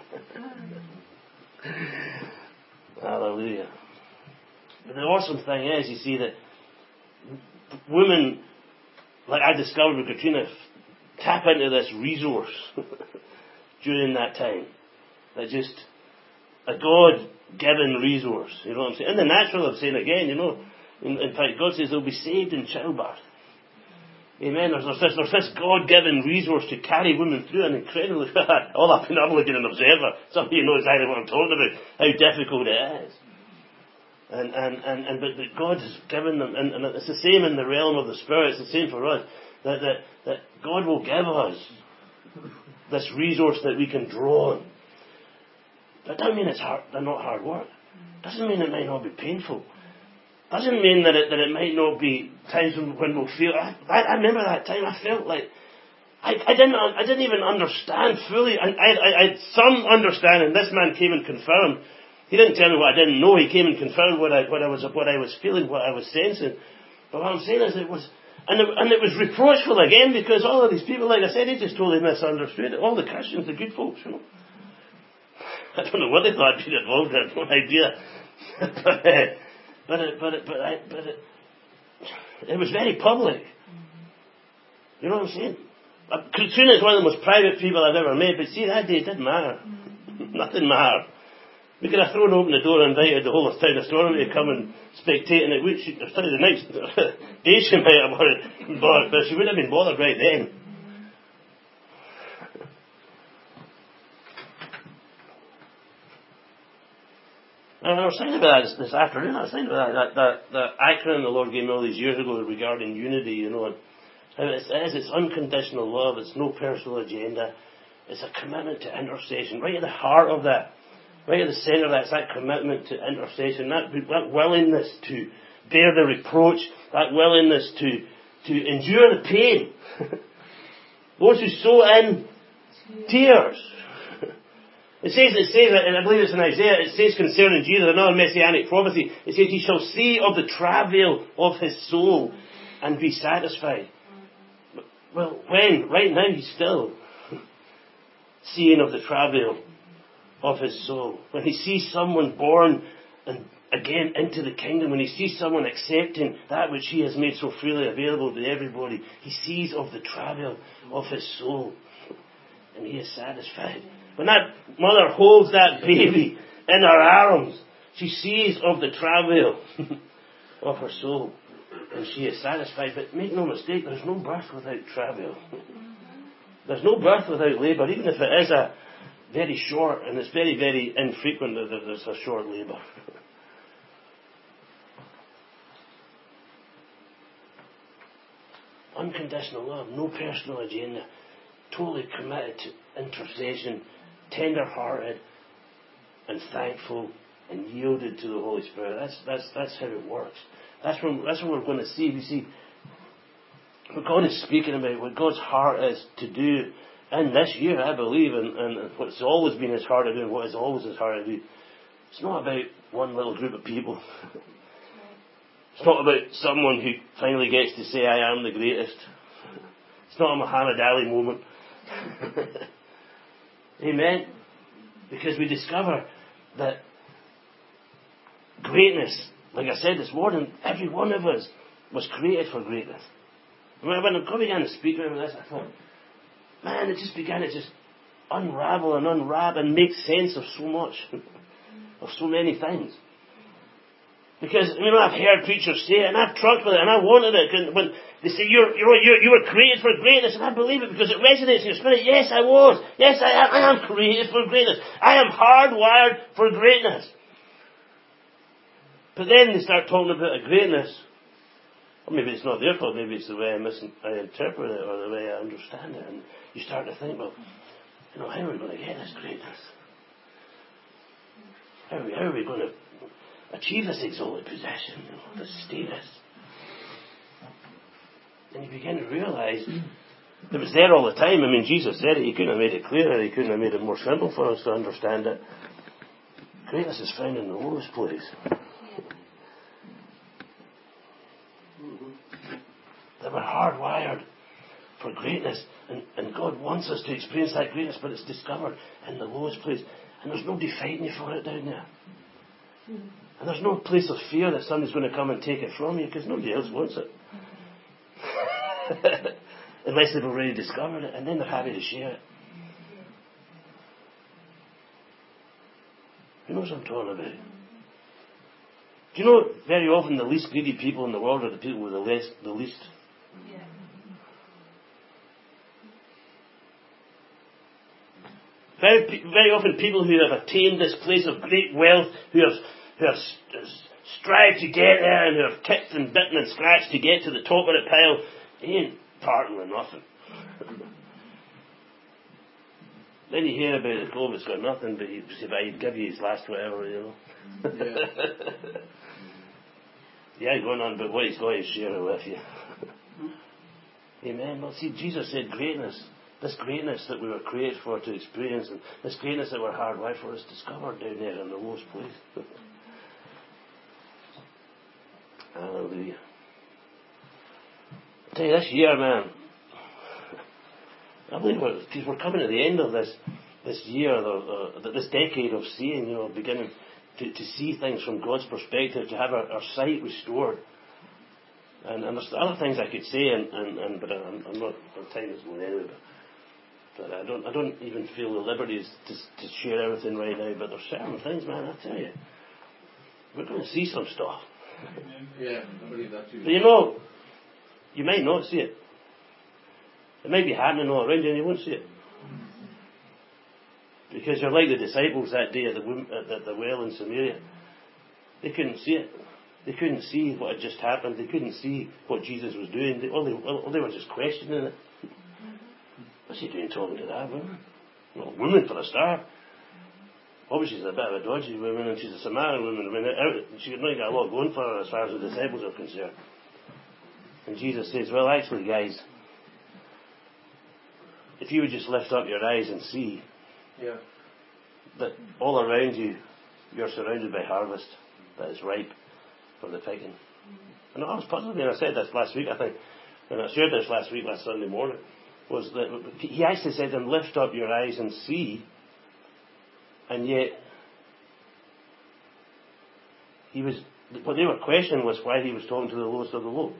[SPEAKER 1] Hallelujah. But the awesome thing is, you see, that women, like I discovered with Katrina, tap into this resource during that time. That just a God-given resource. You know what I'm saying? In the natural, I'm saying again, you know. In, in fact, God says they'll be saved in childbirth. Amen. There's, there's, this, there's this God-given resource to carry women through an incredibly... all I've been able to get an observer. Some of you know exactly what I'm talking about. How difficult it is. And, and, and, and but, but God has given them... And, and it's the same in the realm of the Spirit. It's the same for us. That, that, that God will give us this resource that we can draw on. That doesn't mean it's hard, they're not hard work. Doesn't mean it might not be painful. Doesn't mean that it, that it might not be times when, when we'll feel... I, I remember that time I felt like... I, I didn't I didn't even understand fully. I, I, I had some understanding. This man came and confirmed. He didn't tell me what I didn't know. He came and confirmed what I, what I, was, what I was feeling, what I was sensing. But what I'm saying is it was... And it, and it was reproachful again, because all of these people, like I said, they just totally misunderstood it. All the Christians, the good folks, you know. I don't know what they thought I'd been involved in. I have no idea. but, uh, but, it, but, it, but, I, but it, it was very public. You know what I'm saying? Katrina is one of the most private people I've ever met, but see, that day it didn't matter. Nothing mattered. We could have thrown open the door and invited the whole of town astronomy to come and spectate, and it would, she, the next day she might have been bothered, but she wouldn't have been bothered right then. And I was thinking about that this, this afternoon. I was thinking about that, that, that, that acronym the Lord gave me all these years ago regarding unity, you know, and how it is, it's unconditional love, it's no personal agenda, it's a commitment to intercession. Right at the heart of that, right at the centre of that, it's that commitment to intercession, that, that willingness to bear the reproach, that willingness to, to endure the pain. Those who sow in tears. It says, it says, and I believe it's in Isaiah, it says concerning Jesus, another messianic prophecy, it says, he shall see of the travail of his soul and be satisfied. Well, when? Right now he's still seeing of the travail of his soul. When he sees someone born and again into the kingdom, when he sees someone accepting that which he has made so freely available to everybody, he sees of the travail of his soul and he is satisfied. When that mother holds that baby in her arms, she sees of the travail of her soul and she is satisfied. But make no mistake, there's no birth without travail. There's no birth without labour, even if it is a very short, and it's very, very infrequent that there's a short labour. Unconditional love, no personal agenda, totally committed to intercession, tender-hearted and thankful and yielded to the Holy Spirit. That's that's that's how it works. That's what that's what we're going to see. We see what God is speaking about, what God's heart is to do in this year, I believe, and, and what's always been his heart to do, and what is always his heart to do. It's not about one little group of people. It's not about someone who finally gets to say, I am the greatest. It's not a Muhammad Ali moment. Amen? Because we discover that greatness, like I said this morning, every one of us was created for greatness. When I began to speak about this, I thought, man, it just began to just unravel and unwrap and make sense of so much, of so many things. Because, you know, I've heard preachers say it, and I've trucked with it, and I wanted it. When they say, you're, you're, you're, you were created for greatness, and I believe it because it resonates in your spirit. Yes, I was. Yes, I am. I am created for greatness. I am hardwired for greatness. But then they start talking about a greatness. Or maybe it's not their fault, maybe it's the way I, mis- I interpret it or the way I understand it. And you start to think, well, you know, how are we going to get this greatness? How are we, how are we going to achieve this exalted possession, you know, this status? And you begin to realise it was there all the time. I mean, Jesus said it. He couldn't have made it clearer. He couldn't have made it more simple for us to understand it. Greatness is found in the lowest place. That we're hardwired for greatness, and, and God wants us to experience that greatness, but it's discovered in the lowest place. And there's nobody fighting you for it down there. And there's no place of fear that somebody's going to come and take it from you, because nobody else wants it. Unless they've already discovered it, and then they're happy to share it. Who knows what I'm talking about? Do you know, very often the least greedy people in the world are the people with the least, the least. Very, very often people who have attained this place of great wealth, who have, who have strived to get there, and who have kicked and bitten and scratched to get to the top of the pile, they ain't parting with nothing. Then you hear about it, oh, it's got nothing, but he'd, he'd give you his last whatever, you know. Yeah. Yeah, going on about what he's going to share it with you. Amen. Well, see, Jesus said greatness, this greatness that we were created for to experience, and this greatness that we're hardwired for is discovered down there in the lowest place. Hallelujah. I tell you, this year, man, I believe we're, because we're coming to the end of this this year, the, uh, this decade of seeing, you know, beginning to, to see things from God's perspective, to have our, our sight restored. And, and there's other things I could say, and, and, and but I'm, I'm not, my time is going anyway, but, but I don't I don't even feel the liberties to, to share everything right now, but there's certain things, man, I tell you, we're going to see some stuff.
[SPEAKER 2] Yeah, I believe that too.
[SPEAKER 1] But you know, you might not see it. It might be happening all around you and you won't see it. Because you're like the disciples that day at the, at the well in Samaria. They couldn't see it. They couldn't see what had just happened. They couldn't see what Jesus was doing. They, all, they, all they were just questioning it. What's he doing talking to that woman? Well, woman for a start. Obviously she's a bit of a dodgy woman, and she's a Samaritan woman. I mean, she had not got a lot going for her as far as the disciples are concerned. And Jesus says, well, actually, guys, if you would just lift up your eyes and see
[SPEAKER 2] yeah.
[SPEAKER 1] that all around you, you're surrounded by harvest that is ripe for the picking. And I was puzzled, and I said this last week, I think, and I shared this last week, last Sunday morning, was that he actually said to them, lift up your eyes and see, and yet he was, what they were questioning was why he was talking to the lowest of the low.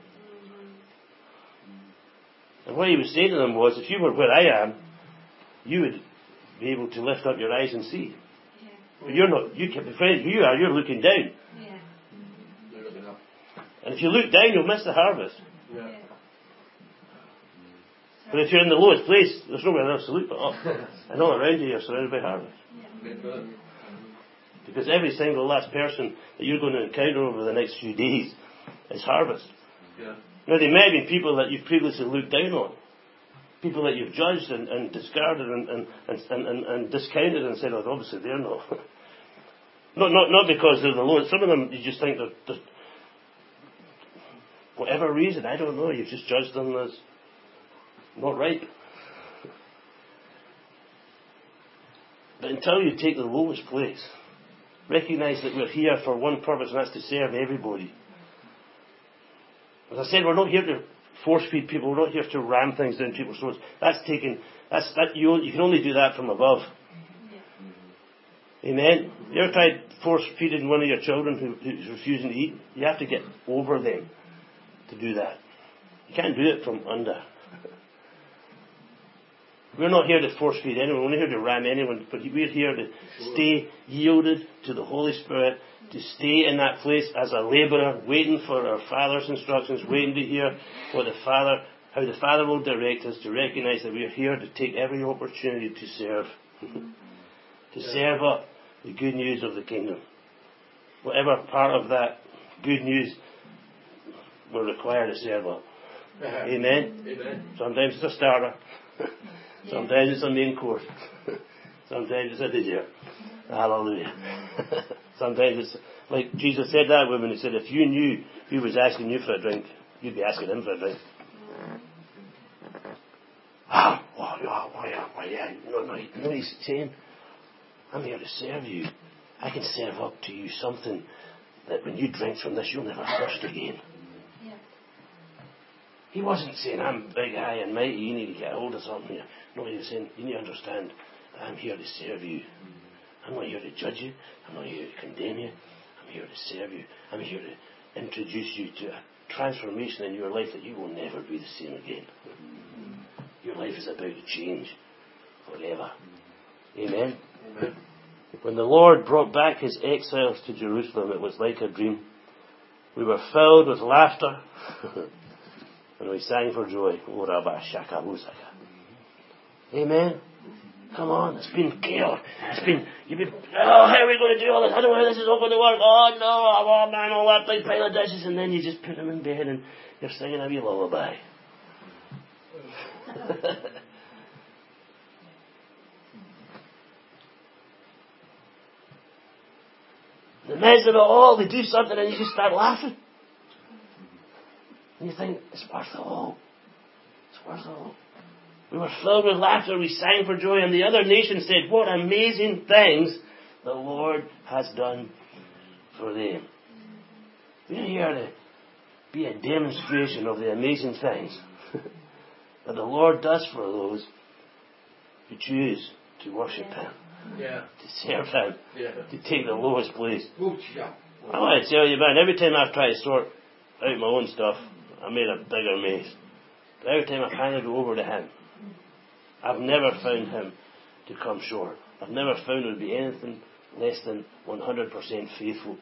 [SPEAKER 1] And what he was saying to them was, if you were where I am, you would be able to lift up your eyes and see. Yeah. But you're not, you can be afraid who you are, you're looking down.
[SPEAKER 2] Yeah. You're looking up.
[SPEAKER 1] And if you look down, you'll miss the harvest.
[SPEAKER 2] Yeah. Yeah.
[SPEAKER 1] But if you're in the lowest place, there's nowhere else to look but up. And all around you, you're surrounded by harvest. Yeah. Because every single last person that you're going to encounter over the next few days is harvest.
[SPEAKER 2] Yeah.
[SPEAKER 1] Now, there may have been people that you've previously looked down on. People that you've judged and, and discarded and, and, and, and, and discounted and said, oh, obviously they're not. not, not. Not because they're the lowest. Some of them, you just think that, that whatever reason, I don't know, you've just judged them as not right. But until you take the lowest place, recognize that we're here for one purpose, and that's to serve everybody. As I said, we're not here to force feed people. We're not here to ram things down people's throats. That's taken. That's that. You you can only do that from above. Yeah. Amen. You ever tried force feeding one of your children who, who's refusing to eat? You have to get over them to do that. You can't do it from under. We're not here to force feed anyone. We're not here to ram anyone. But we're here to stay yielded to the Holy Spirit, to stay in that place as a labourer, waiting for our Father's instructions, waiting to hear what the Father, how the Father will direct us, to recognise that we are here to take every opportunity to serve, to serve up the good news of the kingdom. Whatever part of that good news, we're required to serve up. Amen?
[SPEAKER 2] Amen.
[SPEAKER 1] Sometimes it's a starter. Sometimes it's a main course. Sometimes it's a dessert. Hallelujah. Sometimes it's like Jesus said that woman. He said, if you knew who was asking you for a drink, you'd be asking him for a drink. Ah, oh, oh, oh, yeah, oh, yeah. No, no, no, he's saying, I'm here to serve you. I can serve up to you something that when you drink from this, you'll never thirst again. Yeah. He wasn't saying, I'm big, high, and mighty, you need to get hold of something here. No, he was saying, you need to understand, I'm here to serve you. I'm not here to judge you. I'm not here to condemn you. I'm here to serve you. I'm here to introduce you to a transformation in your life that you will never be the same again. Your life is about to change forever. Amen? Amen. When the Lord brought back his exiles to Jerusalem, it was like a dream. We were filled with laughter and we sang for joy. Amen? Come on, it's been chaos. It's been, you've been, oh, how are we going to do all this? I don't know how this is all going to work. Oh no, oh man, all that big pile of dishes. And then you just put them in bed and you're singing a wee lullaby. In the midst of it all, they do something and you just start laughing. And you think, it's worth it all. It's worth it all. We were filled with laughter, we sang for joy, and the other nations said, what amazing things the Lord has done for them. We're here to be a demonstration of the amazing things that the Lord does for those who choose to worship Him, yeah. to serve Him, yeah. to take the lowest place. I want to tell you, man, every time I've tried to sort out my own stuff, I made a bigger mess. But every time I've handed it over to Him, I've never found Him to come short. I've never found Him to be anything less than one hundred percent faithful.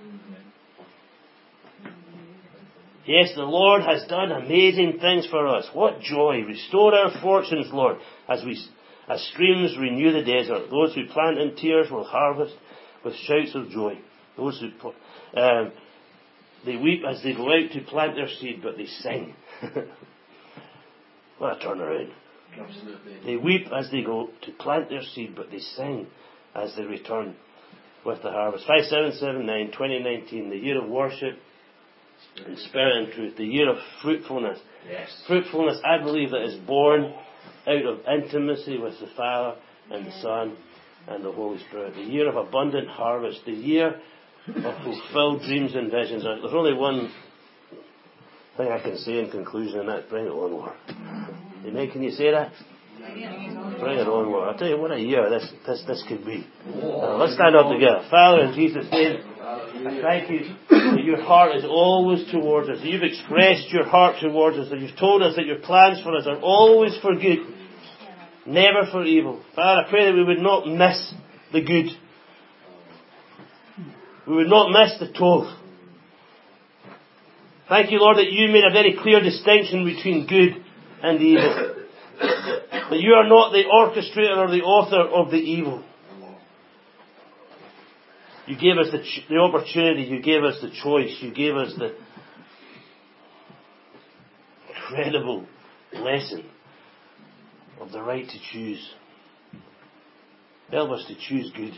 [SPEAKER 1] Yes, the Lord has done amazing things for us. What joy. Restore our fortunes, Lord, as we as streams renew the desert. Those who plant in tears will harvest with shouts of joy. Those who um, they weep as they go out to plant their seed, but they sing. What a turnaround. Absolutely. They weep as they go to plant their seed, but they sing as they return with the harvest. five seven seven nine, twenty nineteen, the year of worship in spirit and truth, the year of fruitfulness. Yes. Fruitfulness, I believe, that is born out of intimacy with the Father and the Son and the Holy Spirit. The year of abundant harvest, the year of fulfilled dreams and visions. There's only one thing I can say in conclusion, and that's bring it on, Lord. Amen. Can you say that? Bring it on, Lord. I'll tell you what a year this this this could be. Uh, let's stand up together. Father, in Jesus' name, I thank you that your heart is always towards us. That you've expressed your heart towards us. That you've told us that your plans for us are always for good, never for evil. Father, I pray that we would not miss the good. We would not miss the tov. Thank you, Lord, that you made a very clear distinction between good and evil. That you are not the orchestrator or the author of the evil. You gave us the, ch- the opportunity, you gave us the choice, you gave us the incredible lesson of the right to choose. Help us to choose good.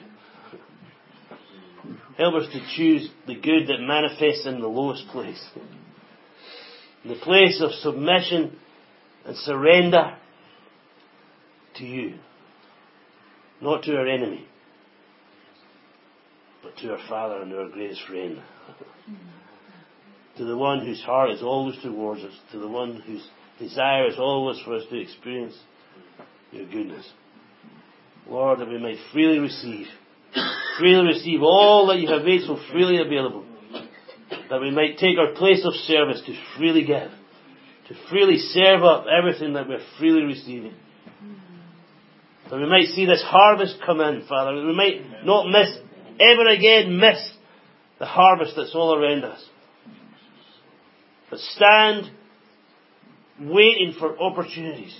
[SPEAKER 1] Help us to choose the good that manifests in the lowest place. The place of submission and surrender to you. Not to our enemy, but to our Father and our greatest friend. To the one whose heart is always towards us. To the one whose desire is always for us to experience your goodness. Lord, that we may freely receive. Freely receive all that you have made so freely available. That we might take our place of service to freely give. To freely serve up everything that we're freely receiving. That we might see this harvest come in, Father. That we might not miss, ever again miss the harvest that's all around us. But stand waiting for opportunities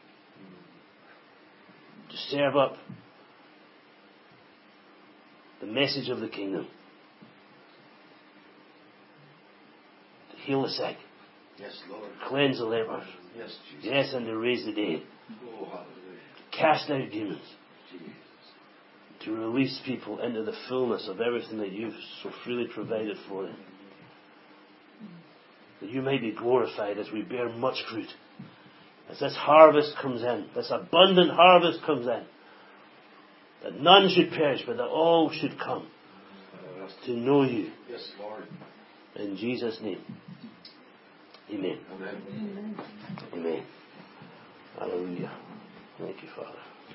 [SPEAKER 1] to serve up the message of the kingdom. Heal the sick.
[SPEAKER 2] Yes, Lord.
[SPEAKER 1] Cleanse the lepers.
[SPEAKER 2] Yes, Jesus.
[SPEAKER 1] Yes, and to raise the dead.
[SPEAKER 2] Oh, hallelujah.
[SPEAKER 1] Cast out demons.
[SPEAKER 2] Jesus.
[SPEAKER 1] To release people into the fullness of everything that you've so freely provided for them. That you may be glorified as we bear much fruit. As this harvest comes in, this abundant harvest comes in. That none should perish, but that all should come to know you.
[SPEAKER 2] Yes, Lord.
[SPEAKER 1] In Jesus' name. Amen.
[SPEAKER 2] Amen.
[SPEAKER 1] Amen. Hallelujah. Thank you, Father.